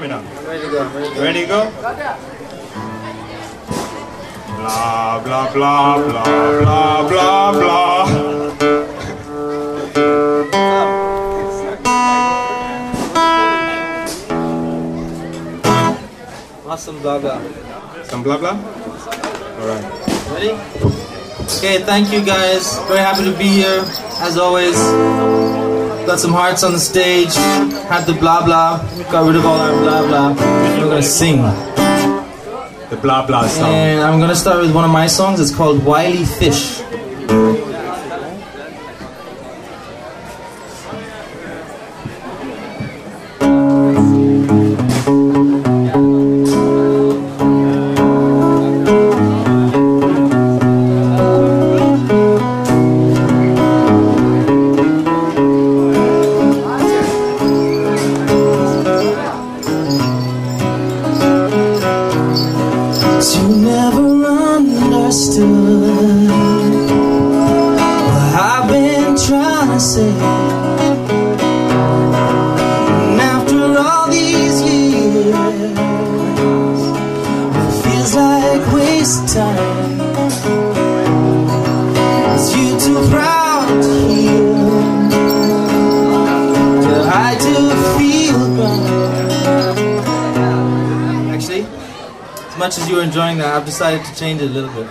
me now. Ready to go. Ready to go? Blah, blah, blah, blah, blah, blah, blah. Awesome, blah, blah. Some blah, blah? Alright. Ready? Okay, thank you guys. Very happy to be here, as always. Got some hearts on the stage. Had the blah blah. Got rid of all our blah blah. We're gonna sing. The blah blah song. And I'm gonna start with one of my songs. It's called Wily Fish. As much as you were enjoying that, I've decided to change it a little bit.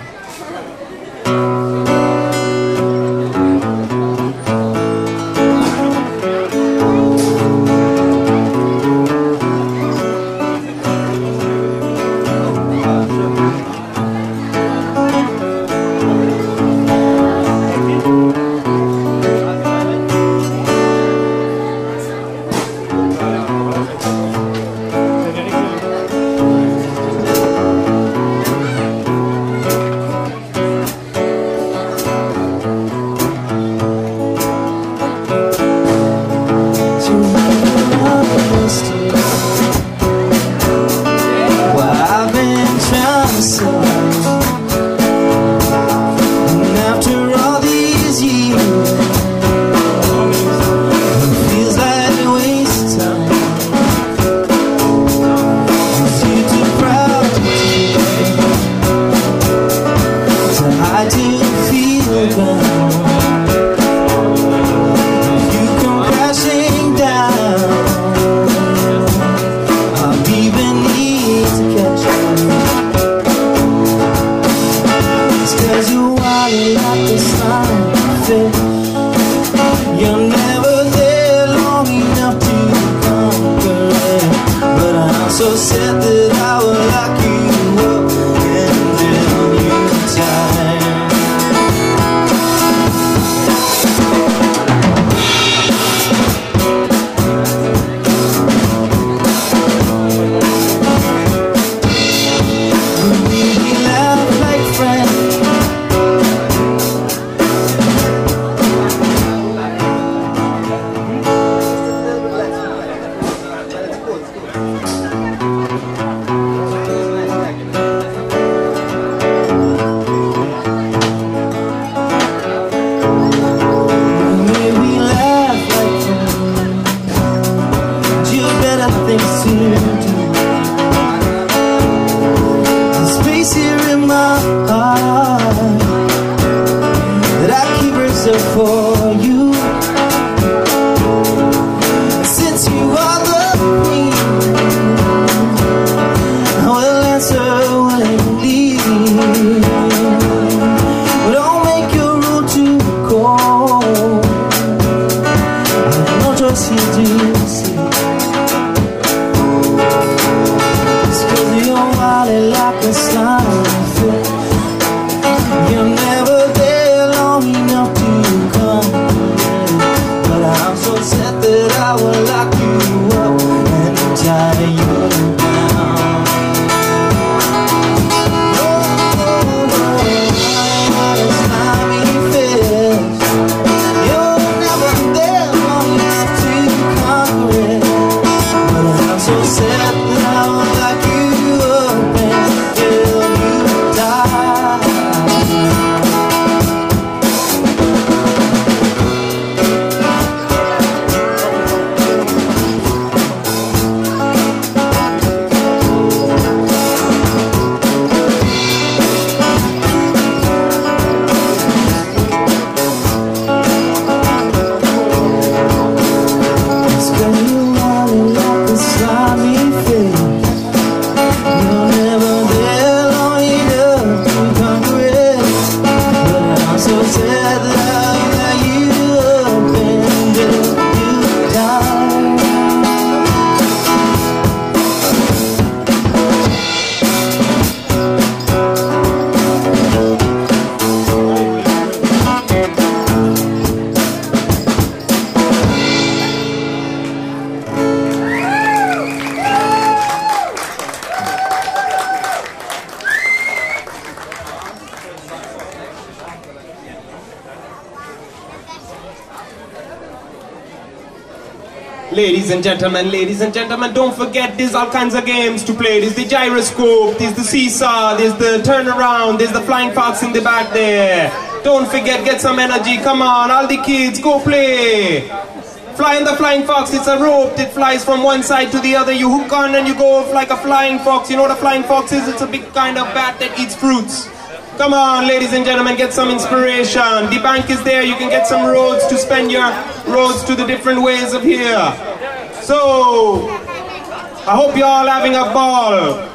Ladies and gentlemen, don't forget there's all kinds of games to play. There's the gyroscope, there's the seesaw, there's the turnaround, there's the flying fox in the back there. Don't forget, get some energy, come on, all the kids, go play. Flying the flying fox, it's a rope that flies from one side to the other. You hook on and you go off like a flying fox. You know what a flying fox is? It's a big kind of bat that eats fruits. Come on, ladies and gentlemen, get some inspiration. The bank is there, you can get some roads to spend your roads to the different ways of here. So, I hope you're all having a ball.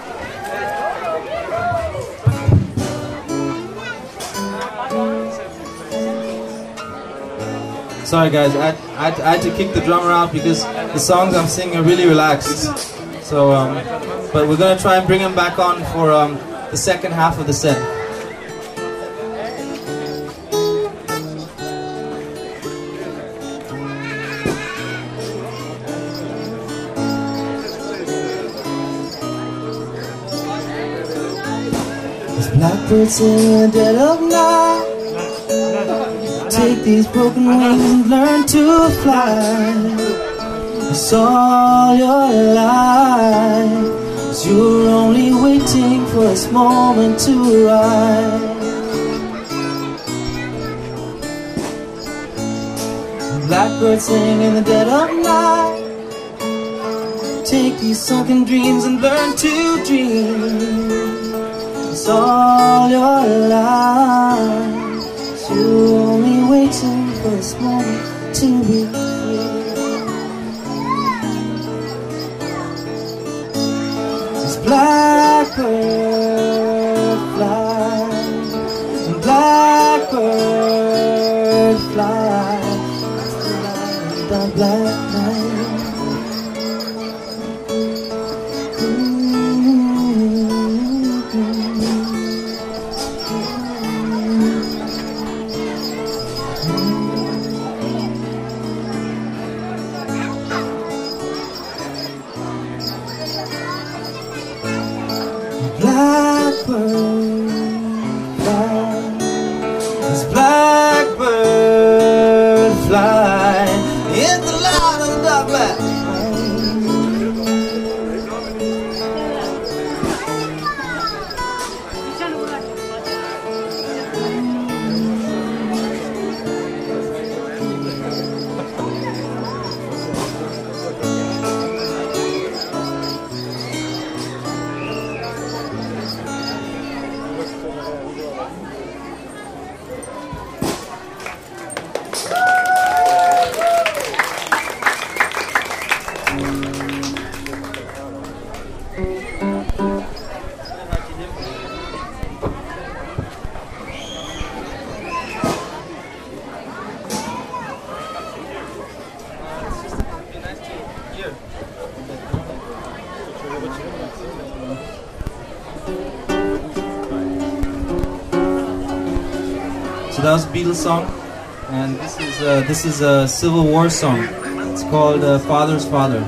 Sorry guys, I had to kick the drummer out because the songs I'm singing are really relaxed. So, but we're gonna try and bring him back on for the second half of the set. There's blackbirds in the dead of night. Take these broken wings and learn to fly. It's all your life. 'Cause you're only waiting for this moment to arrive. Blackbirds sing in the dead of night. Take these sunken dreams and learn to dream. It's all your life. You're only waiting for this moment to be free. This blackbird fly, blackbird fly, the black night. Blackbird fly, this blackbird fly in the light of the dark black So that was a Beatles song, and this is a Civil War song. It's called Father's Father.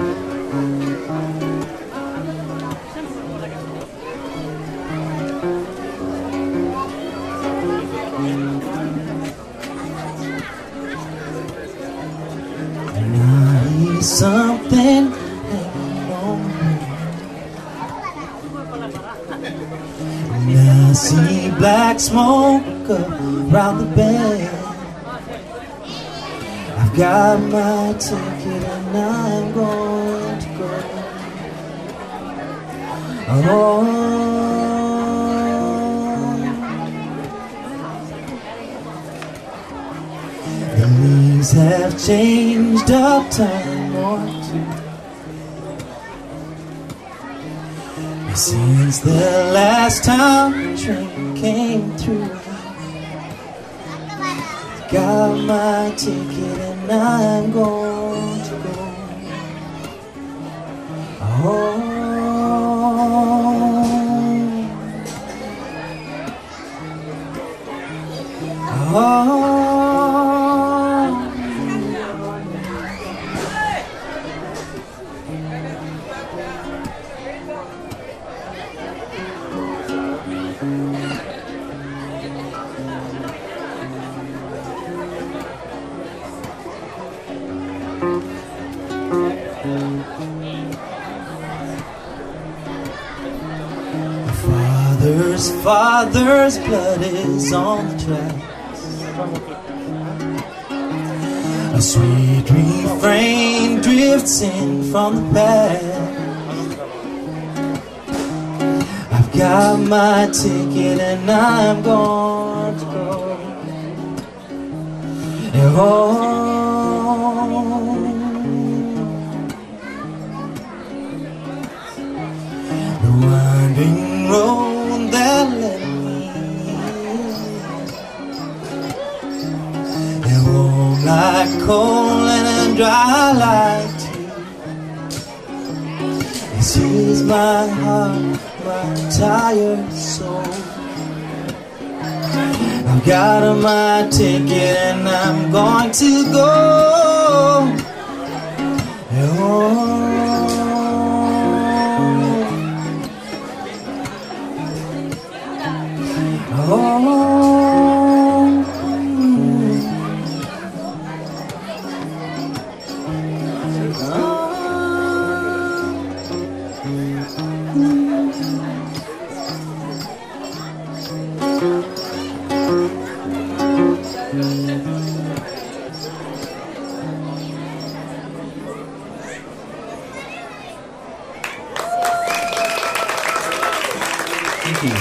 And I need something hanging on me. And I see black smoke around the bend. I've got my ticket and I'm going to go. Oh, the leaves have changed a time or two since the last time the train came through. Got my ticket and I'm going to go. Oh, oh. His father's blood is on the tracks. A sweet refrain drifts in from the past. I've got my ticket and I'm going to go. And the winding road that led me, it won't like coal and dry like tea. This is my heart, my tired soul. I've got my ticket and I'm going to go. Thank you.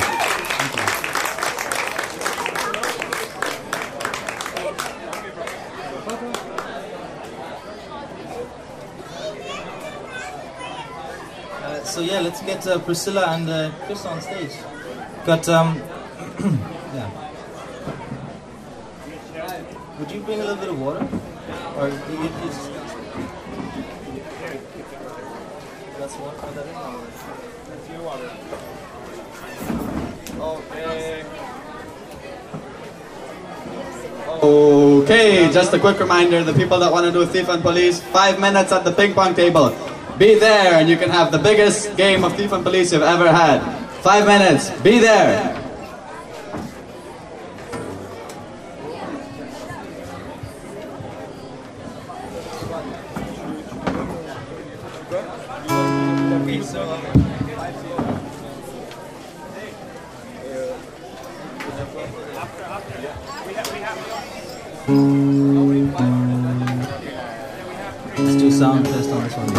So yeah, let's get Priscilla and Chris on stage. Got yeah. Would you bring a little bit of water, or you just that's water? That's your water. Okay, just a quick reminder, the people that want to do Thief and Police, 5 minutes at the ping pong table. Be there and you can have the biggest game of Thief and Police you've ever had. 5 minutes, be there. Let's do a sound test on this one.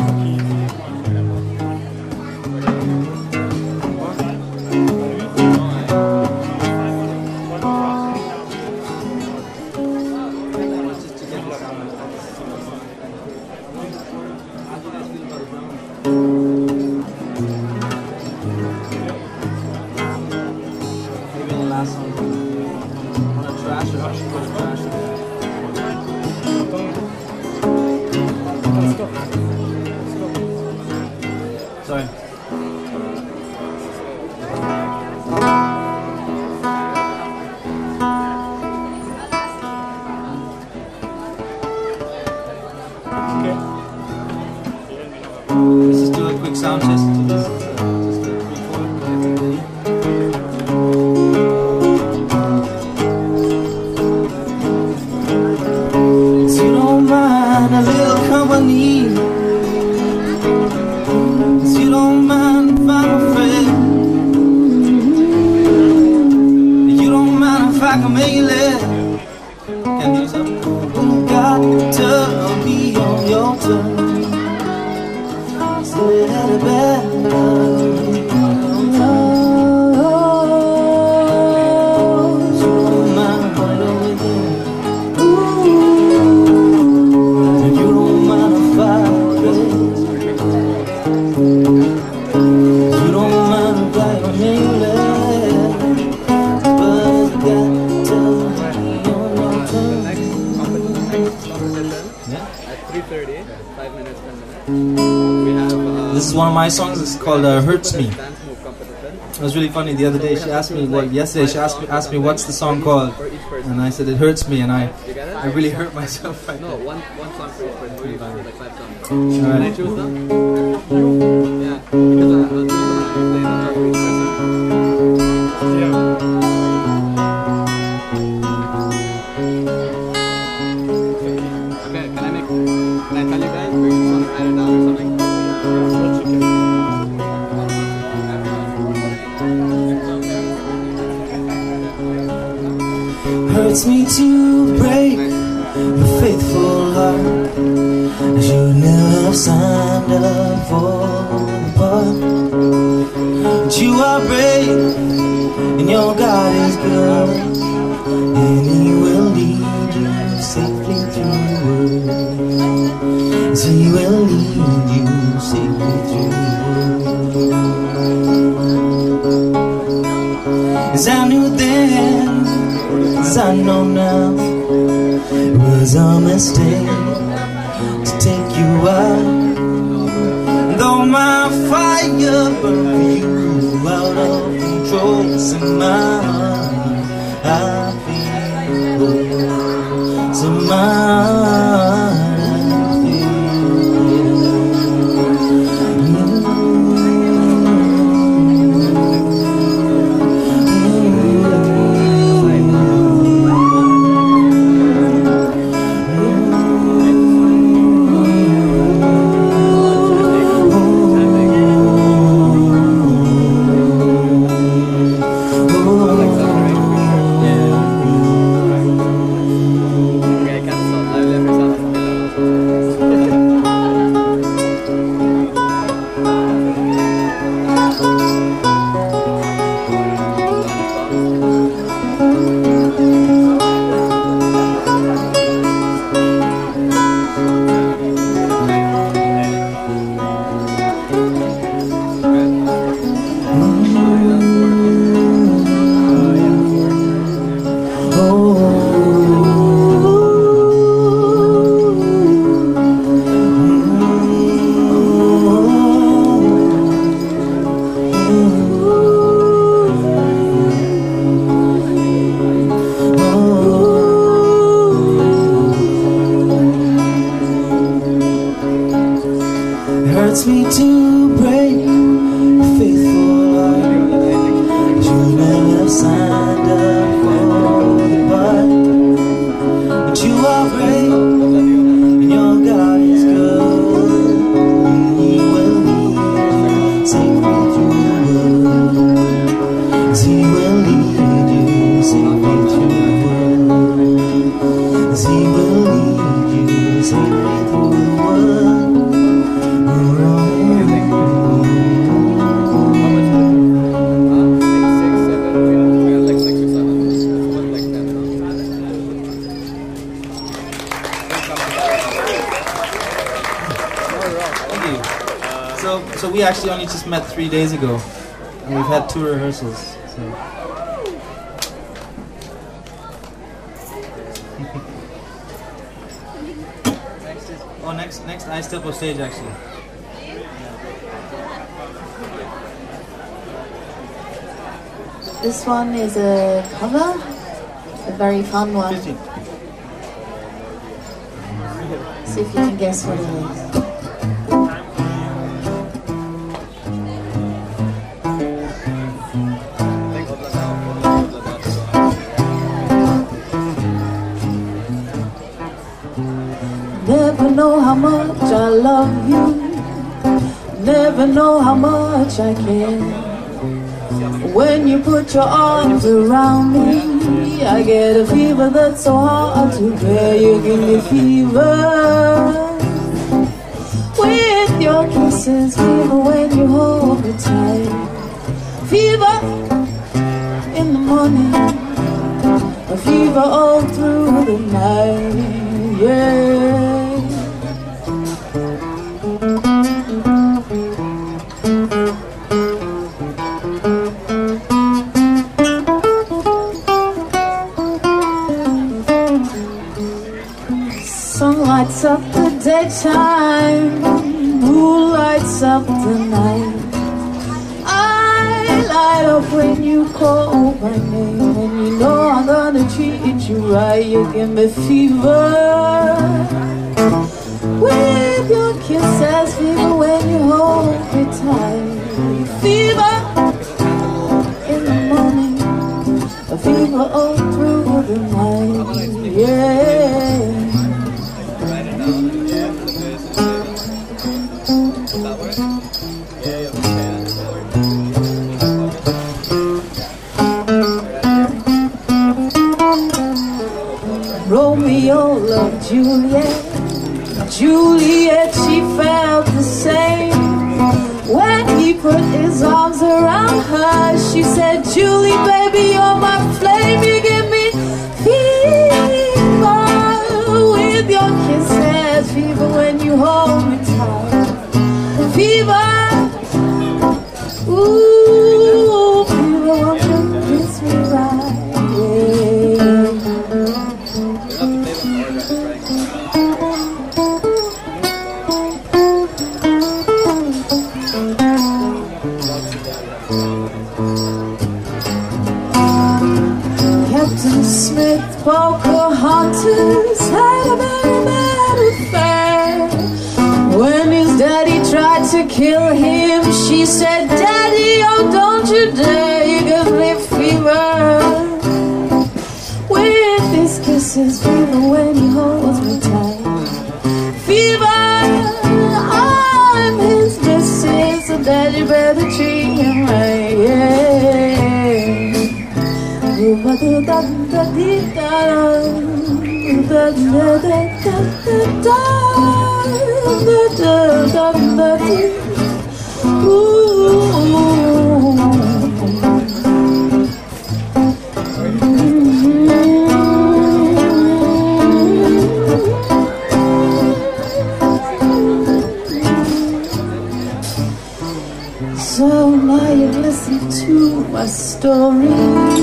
Maybe the last one. On a trash or trash. Sorry. Let's just do a quick sound test to this. Just a record. So you don't mind a little company. You don't mind if I'm a friend. You don't mind if I can make you laugh. Can you do something? You got to be on your turn. So you had a bad love. You don't mind right over there. And you don't mind if I crazy. You don't mind right on me left, but you got to be on your turn. At 3:30, 5 minutes, 10 minutes. We have This is one of my songs. It's called "Hurts Me." dance move competition. It was really funny. The other day, she asked me. Well, yesterday she asked me what's the song called, For each person. and I said it hurts me, and You get it? I really hurt myself right No, there. one song for each person. We usually do like 5 songs. All Can I right. choose them? Yeah, because I'll choose them and you play them for each person. Okay, can I tell you guys? Or you just want to write it down or something? hurts me to break your faithful heart. I should never have signed up for the part. But you are brave and your God is good, and He will lead you safely through the world. Yes, He will lead you safely through the world. As I knew then, as I know now, it was a mistake to take you out. Though my fire burned you out of control, it's in my heart I feel. It's in my heart I hurts me to break your faithful heart. You never have signed up for the part. But you are brave and your God is good, and He will lead you safely through the world. Yes, He will lead you safely through the world. Yes, He will lead you safely through the world. So we actually only just met 3 days ago, and we've had 2 rehearsals. So. Next I step on stage actually. This one is a cover, a very fun one. 15. See if you can guess what it is. Never know how much I love you, never know how much I care. When you put your arms around me, I get a fever that's so hard to bear. You give me fever with your kisses, fever when you hold me tight, fever in the morning, a fever all through the night, yeah. Sun lights up the daytime, moon lights up the night. I light up when you call my name, and you know I'm gonna treat you right. You give me fever with your kisses, fever when you hold me tight, fever in the morning, a fever all through the night, yeah. Juliet. Juliet, she felt the same. When he put his arms around her, she said, Julie, baby, you're my flame. You give me fever with your kisses, fever when you hold me tight. Fever, ooh, fever, won't you kiss me right? Captain Smith, Pocahontas had a very bad affair. When his daddy tried to kill him, she said, Daddy, oh, don't you dare, you give me fever. With his kisses, fever when he holds me tight. Fever, I'm his missus, so Daddy better treat him right, yeah. So now you've listened to my story.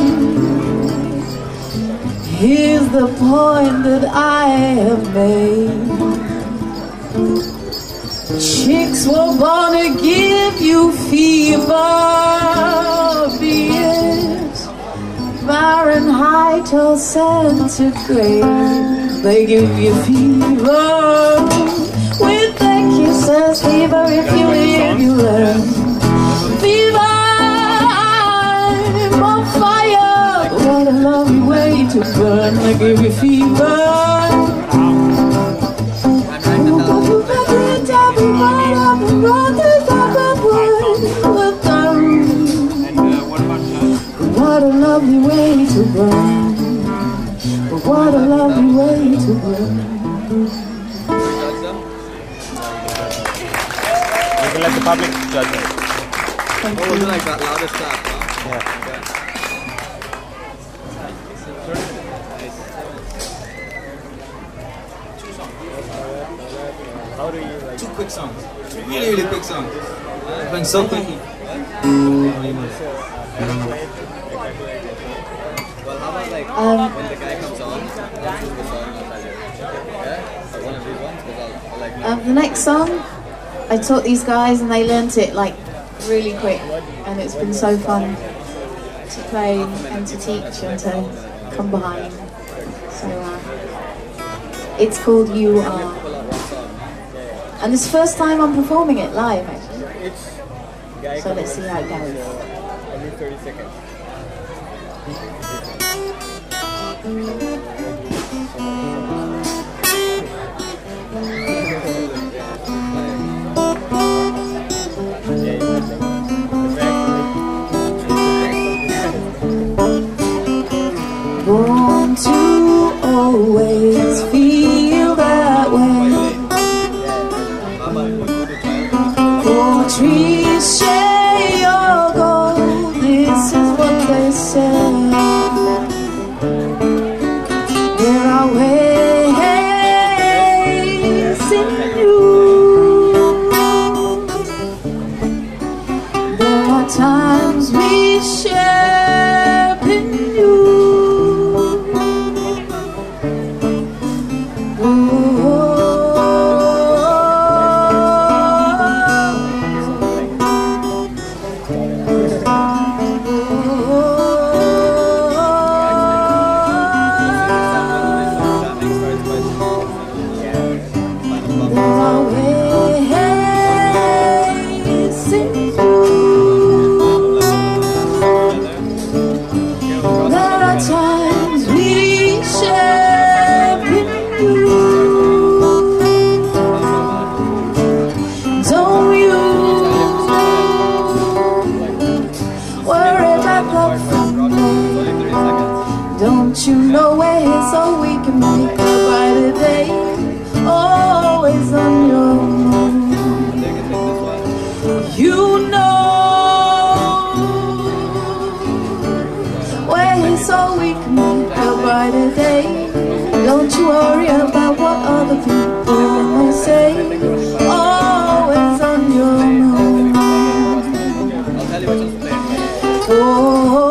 Here's the point that I have made. Chicks were born to give you fever, be it Fahrenheit or centigrade. They give you fever with their kisses, fever if you learn. Fever, I'm on fire, what a lovely way to burn. I give you fever. What a lovely way to burn. What a lovely way to burn. You can let the public judge it. What was it like that loudest clap? Yeah. How do you like? 2 quick songs. 2 really, really quick songs. Playing so quickly. Well, how about like when the guy comes on, the song, I'll tell you. Yeah? So one of these ones, because I'll like. The next song, I taught these guys and they learnt it like really quick, and it's been so fun to play and to teach and to come behind. So it's called You Are, and it's the first time I'm performing it live actually. So let's see how it goes. Every 30 seconds. Born to always feel that way. For trees share your gold, this is what they say. There are ways in you. There are times we share in you. Don't you know where so we can make a brighter day? day, always on your own. You know way so we can make a brighter day. Don't you worry about what other people may say, always on your own. Oh,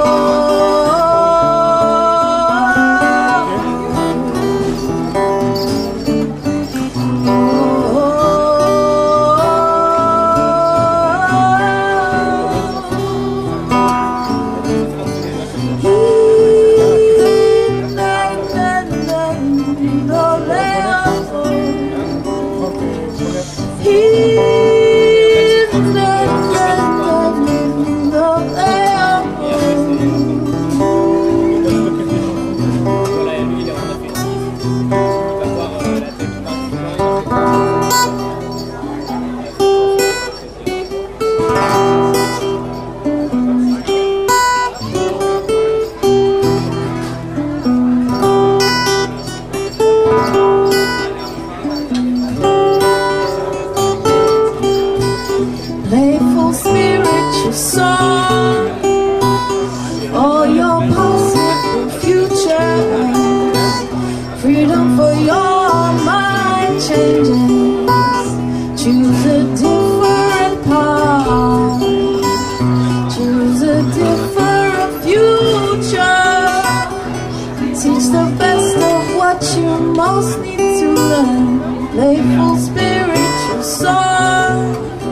playful spiritual song, all your possible futures, freedom for your mind changes. Choose a different path, choose a different future. Teach the best of what you most need to learn. Playful spiritual song,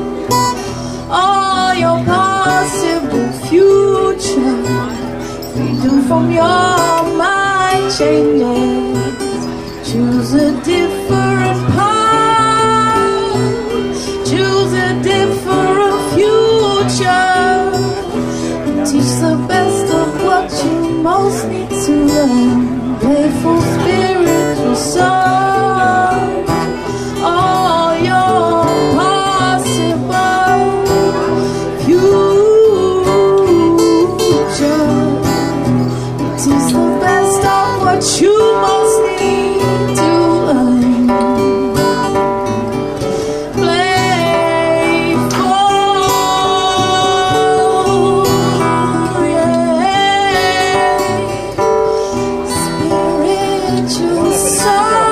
all your possible future, freedom from your mind changes. Choose a different path, choose a different future. Teach the best of what you most need to learn. Playful spiritual song, all your possible future. It is the best of what you most need to learn. Playful, yeah. Spiritual song,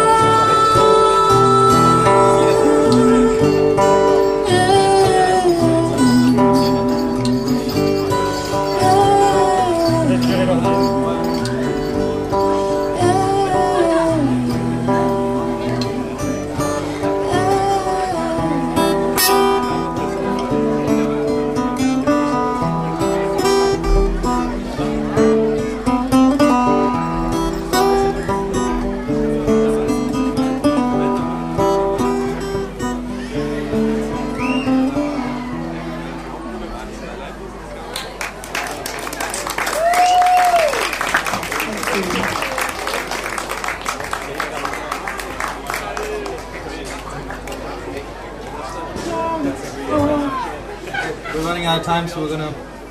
We're running out of time, so we're gonna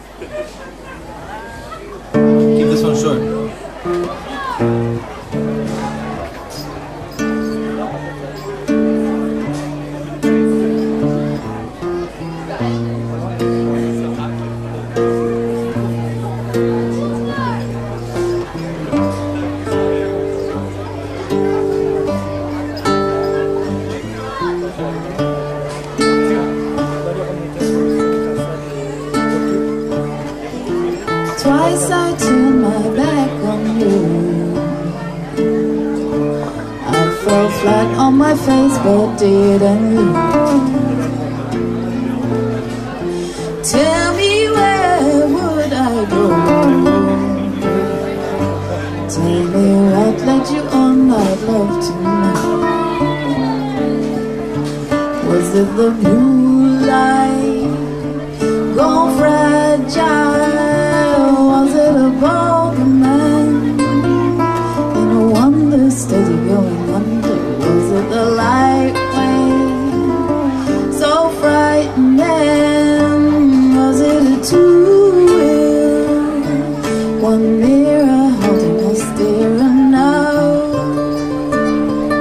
keep this one short. twice I turned my back on you. I fell flat on my face but didn't leave. Tell me, where would I go? Tell me what led you on, I'd love to know. Was it the blue light, gone fragile? Was it a broken man in a wonder steady going under? Was it the light wave, so frightening? Was it a two-wheel, one mirror holding us dear enough?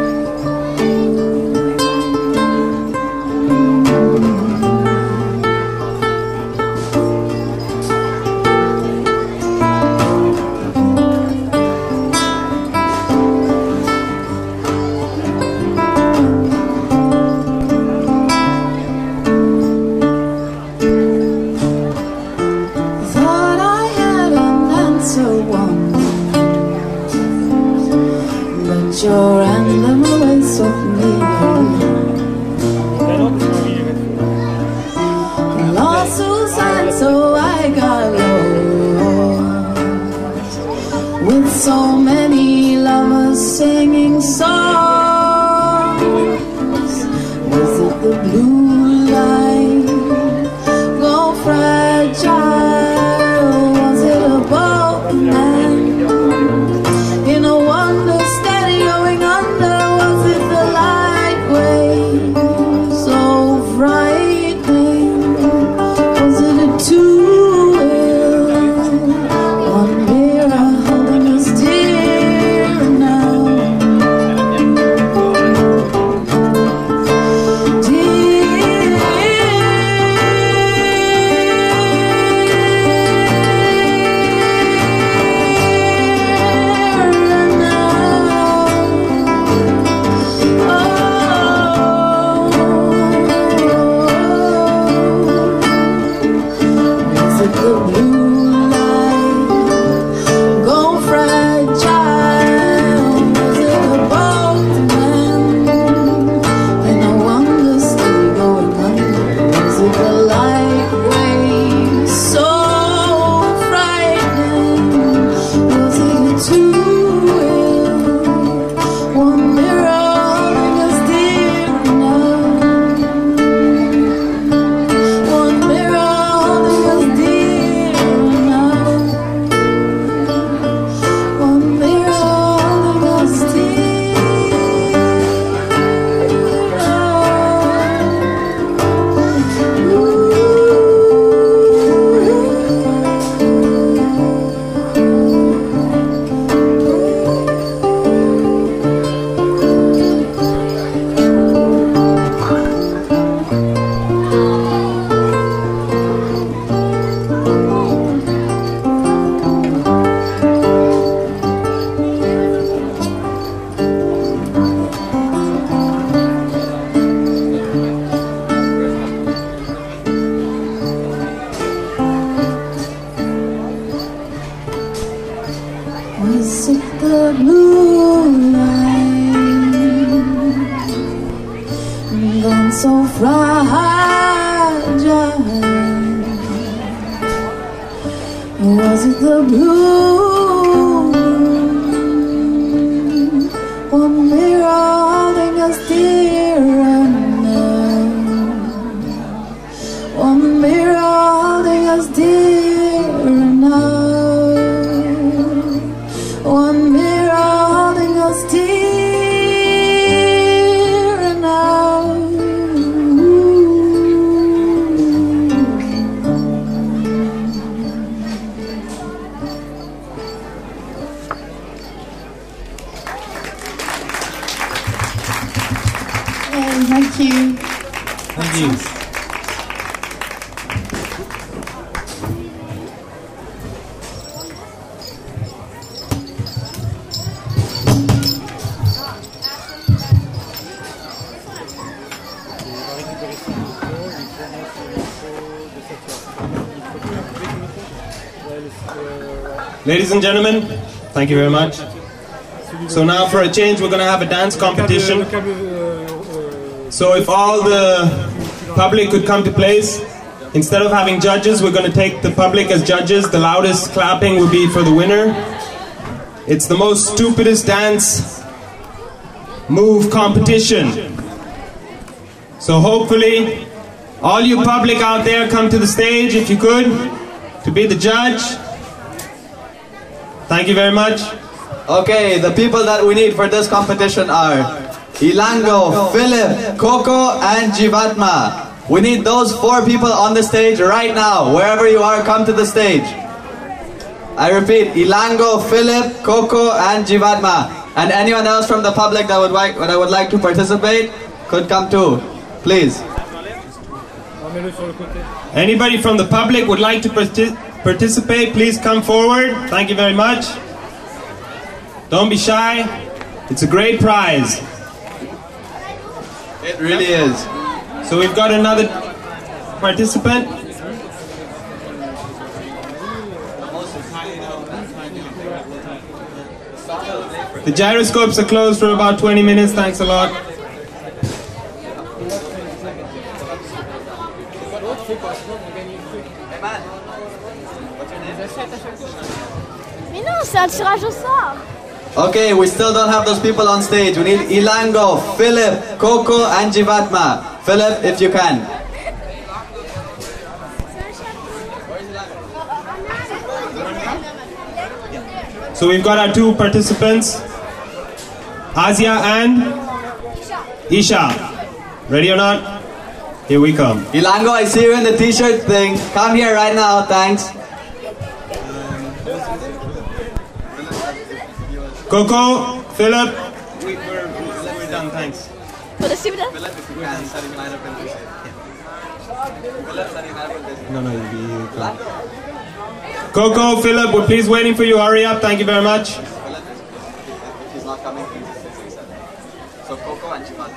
sand, so I got lost. With so many lovers singing songs, was it the blue light, go fragile? Was it a boatman in a wonder steady going under? Was it the light wave so frightening? Was it a two-wheel, one mirror holding us dear now? Was it the blue light, gone so fragile? Was it the blue, one mirror holding us dear now? One mirror holding us dear now. One mirror holding us dear now. Thank you. Thank you. Ladies and gentlemen, thank you very much. So now for a change, we're going to have a dance competition. So if all the public could come to place, instead of having judges, we're going to take the public as judges. The loudest clapping will be for the winner. It's the most stupidest dance move competition. So hopefully, all you public out there come to the stage, if you could, to be the judge. Thank you very much. Okay, the people that we need for this competition are Ilango, Philip, Coco, and Jivatma. We need those 4 people on the stage right now. Wherever you are, come to the stage. I repeat, Ilango, Philip, Coco, and Jivatma. And anyone else from the public that would like to participate could come too. Please. Anybody from the public would like to participate, please come forward. Thank you very much. Don't be shy. It's a great prize. It really is. So we've got another participant. The gyroscopes are closed for about 20 minutes. Thanks a lot. man. What's your name? Mais non, c'est un tirage au sort. Okay, we still don't have those people on stage. We need Ilango, Philip, Coco, and Jivatma. Philip, if you can. So we've got our two participants, Asia and Isha. Ready or not? Here we come. Ilango, I see you in the t-shirt thing. Come here right now, thanks. Coco, Philip. We're done, thanks. No, you'll be here. Coco, Philip, we're please waiting for you. Hurry up. Thank you very much. She's not coming. So Coco and Jivatma.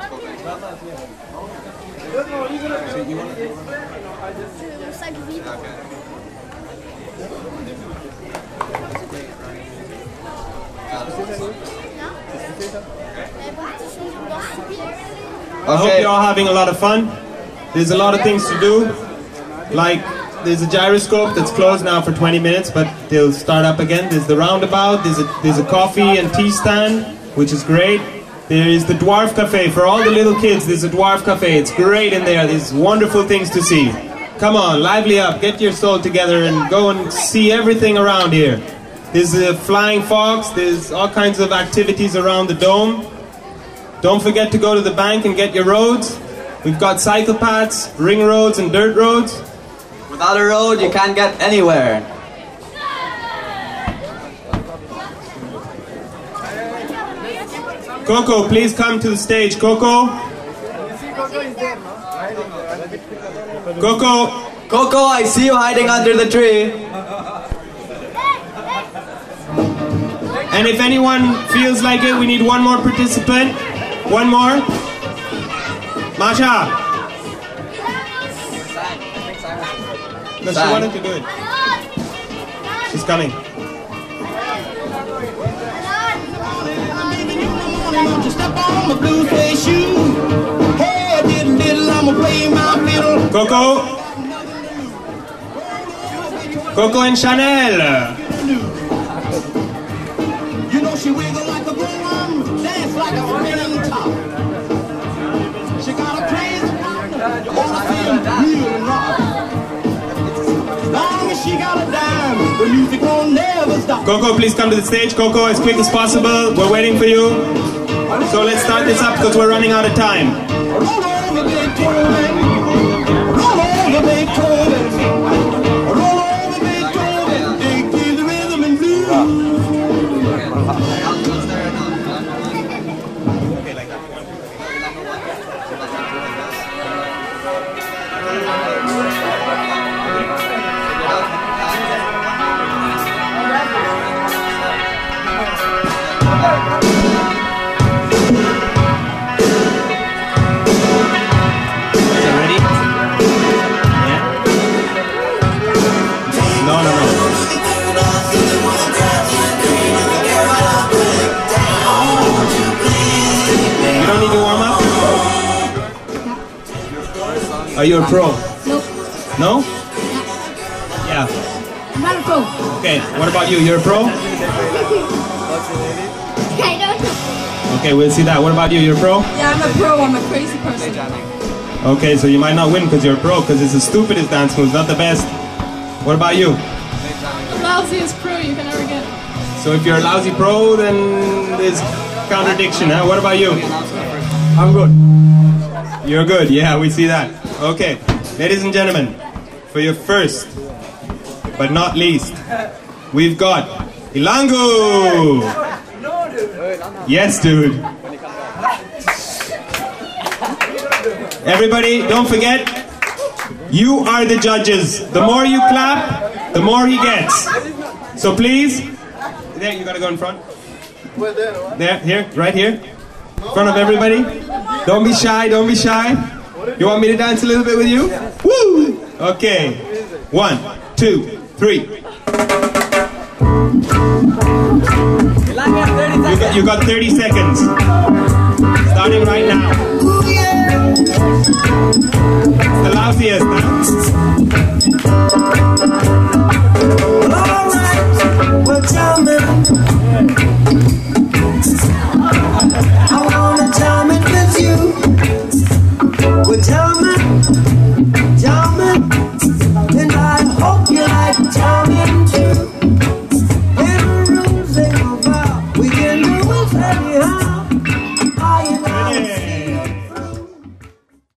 I hope you're all having a lot of fun. There's a lot of things to do. Like, there's a gyroscope that's closed now for 20 minutes, but they'll start up again. There's the roundabout. There's a coffee and tea stand, which is great. There is the Dwarf Cafe. For all the little kids, there's a Dwarf Cafe. It's great in there. There's wonderful things to see. Come on, lively up. Get your soul together and go and see everything around here. There's a flying fox. There's all kinds of activities around the dome. Don't forget to go to the bank and get your roads. We've got cycle paths, ring roads, and dirt roads. Without a road, you can't get anywhere. Coco, please come to the stage. Coco. Coco. Coco, I see you hiding under the tree. And if anyone feels like it, we need one more participant. One more. Masha. No, she wanted to do it. She's coming. Coco. Coco and Chanel. You know she wiggle like a broom, dance like a spring top. She got a crazy partner, you wanna feel real and rock. Long as she got a dime, the music won't never stop. Coco, please come to the stage. Coco, as quick as possible. We're waiting for you. So let's start this up because we're running out of time. Roll over Beethoven, roll over Beethoven, roll over Beethoven, dig to the rhythm and blues. Are you a pro? Nope. No? Yeah. I'm not a pro. Okay, what about you? You're a pro? Kind of. Okay, we'll see that. What about you? You're a pro? Yeah, I'm a pro. I'm a crazy person. Okay, so you might not win because you're a pro, because it's the stupidest dance moves, not the best. What about you? The lousiest pro you can ever get. So if you're a lousy pro, then there's contradiction, huh? What about you? I'm good. You're good, yeah, we see that. Okay, ladies and gentlemen, for your first, but not least, we've got Ilango! Yes, dude. Everybody, don't forget, you are the judges. The more you clap, the more he gets. So please, there, you gotta go in front. There, here, right here. In front of everybody. Don't be shy, don't be shy. You want me to dance a little bit with you? Woo! Okay. 1, 2, 3. You got 30 seconds. Starting right now. The lousiest, huh? Alright, well tell me, I wanna jam it with you. Well tell me, and I hope you like jamming too. There are rules they go by, we can do it anyhow.